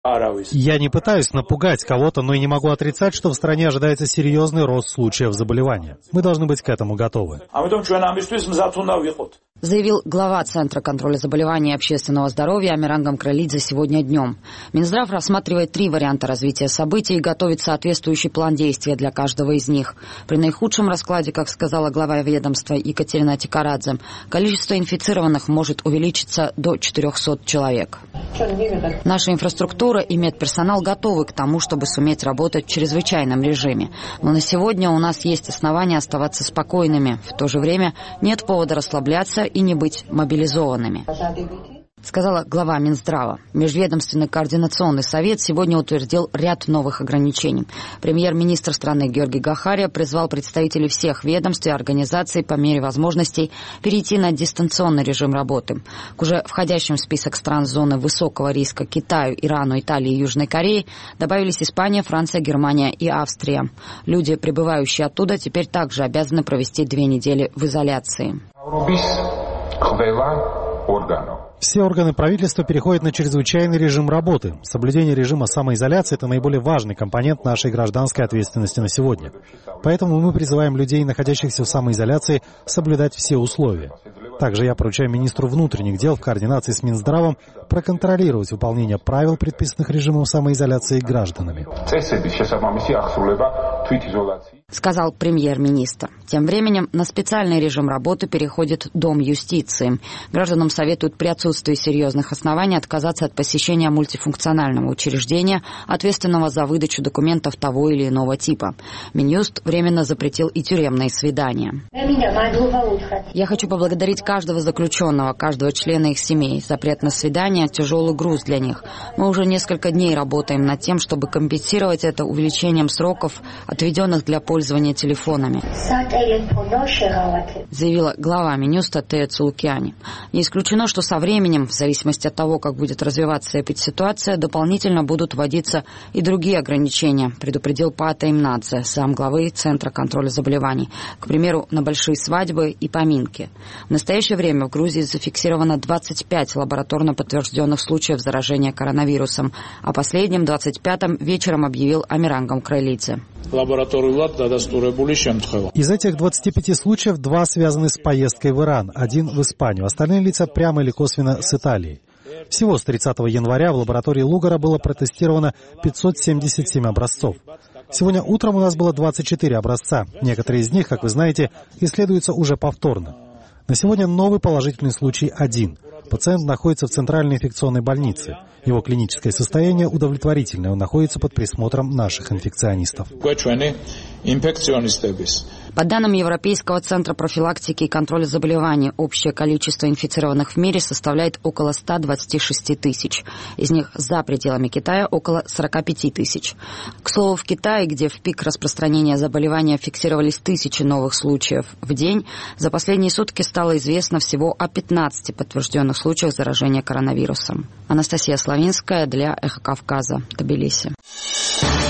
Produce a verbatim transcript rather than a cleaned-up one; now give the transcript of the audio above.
Я не пытаюсь напугать кого-то, но и не могу отрицать, что в стране ожидается серьезный рост случаев заболевания. Мы должны быть к этому готовы. Заявил глава Центра контроля заболеваний и общественного здоровья Амиран Гамкралидзе сегодня днем. Минздрав рассматривает три варианта развития событий и готовит соответствующий план действия для каждого из них. При наихудшем раскладе, как сказала глава ведомства Екатерина Тикарадзе, количество инфицированных может увеличиться до четырехсот человек. Наша инфраструктура и медперсонал готовы к тому, чтобы суметь работать в чрезвычайном режиме. Но на сегодня у нас есть основания оставаться спокойными. В то же время нет повода расслабляться и не быть мобилизованными, сказала глава Минздрава. Межведомственный координационный совет сегодня утвердил ряд новых ограничений. Премьер-министр страны Георгий Гахария призвал представителей всех ведомств и организаций по мере возможностей перейти на дистанционный режим работы. К уже входящим в список стран зоны высокого риска Китаю, Ирану, Италии и Южной Корее добавились Испания, Франция, Германия и Австрия. Люди, прибывающие оттуда, теперь также обязаны провести две недели в изоляции. Все органы правительства переходят на чрезвычайный режим работы. Соблюдение режима самоизоляции – это наиболее важный компонент нашей гражданской ответственности на сегодня. Поэтому мы призываем людей, находящихся в самоизоляции, соблюдать все условия. Также я поручаю министру внутренних дел в координации с Минздравом проконтролировать выполнение правил, предписанных режимом самоизоляции гражданами, сказал премьер-министр. Тем временем на специальный режим работы переходит Дом юстиции. Гражданам советуют при отсутствии серьезных оснований отказаться от посещения мультифункционального учреждения, ответственного за выдачу документов того или иного типа. Минюст временно запретил и тюремные свидания. Я хочу поблагодарить каждого заключенного, каждого члена их семей. Запрет на свидание – тяжелый груз для них. Мы уже несколько дней работаем над тем, чтобы компенсировать это увеличением сроков, отведенных для пользования телефонами, заявила глава Минюста Тея Цулукиани. Не исключено, что со временем, в зависимости от того, как будет развиваться эпидситуация, дополнительно будут вводиться и другие ограничения, предупредил Пата Имнадзе, замглавы Центра контроля заболеваний. К примеру, на большие свадьбы и поминки. В настоящее время в Грузии зафиксировано двадцать пять лабораторно подтвержденных случаев заражения коронавирусом, а последним, двадцать пятым, вечером объявил Амиран Гамкралидзе. Из этих двадцати пяти случаев два связаны с поездкой в Иран, один в Испанию, остальные лица прямо или косвенно с Италией. Всего с тридцатого января в лаборатории Лугара было протестировано пятьсот семьдесят семь образцов. Сегодня утром у нас было двадцать четыре образца. Некоторые из них, как вы знаете, исследуются уже повторно. На сегодня новый положительный случай один. Пациент находится в центральной инфекционной больнице. Его клиническое состояние удовлетворительное. Он находится под присмотром наших инфекционистов. По данным Европейского центра профилактики и контроля заболеваний, общее количество инфицированных в мире составляет около ста двадцати шести тысяч. Из них за пределами Китая около сорока пяти тысяч. К слову, в Китае, где в пик распространения заболевания фиксировались тысячи новых случаев в день, за последние сутки стало известно всего о пятнадцати подтвержденных случаях заражения коронавирусом. Анастасия Славинская для Эхо Кавказа, Тбилиси.